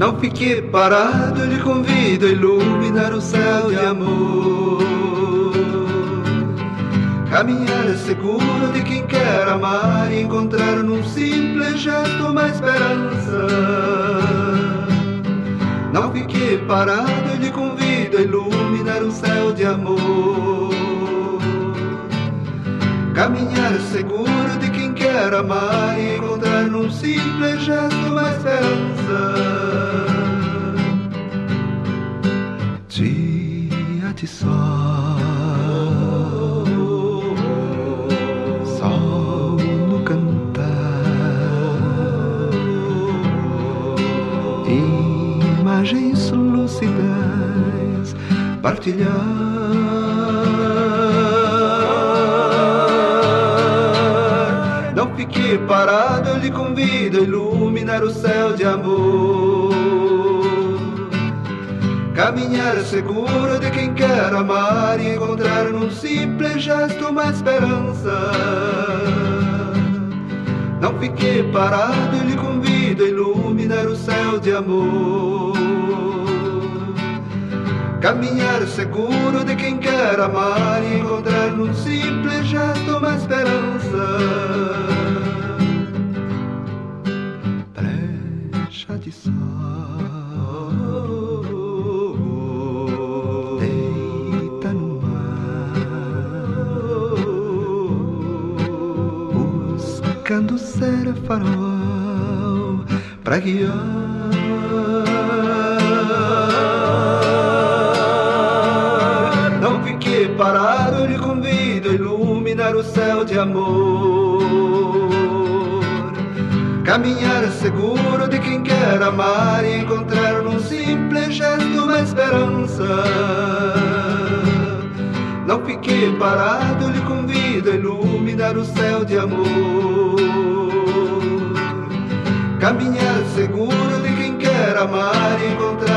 Não fique parado, lhe convido a iluminar o céu de amor. Caminhar é seguro de quem quer amar e encontrar num simples gesto uma esperança. Não fique parado, lhe convido a iluminar o céu de amor. Caminhar é seguro de quem quer amar e encontrar num simples gesto uma esperança. Dia de sol, sol no cantar, imagens lúcidas partilhar. Não fique parado, eu lhe convido a iluminar o céu de amor. Caminhar é seguro de quem quer amar e encontrar num simples gesto uma esperança. Não fique parado, eu lhe convido a iluminar o céu de amor. Caminhar é seguro de quem quer amar e encontrar num simples gesto uma esperança. Brecha de sol, deita no mar, buscando ser farol pra guiar. Não fique parado, eu lhe convido a iluminar o céu de amor. Caminhar é seguro de quem quer amar e encontrar num simples gesto uma esperança. Não fique parado, eu lhe convido a iluminar o céu de amor. Caminhar é seguro de quem quer amar e encontrar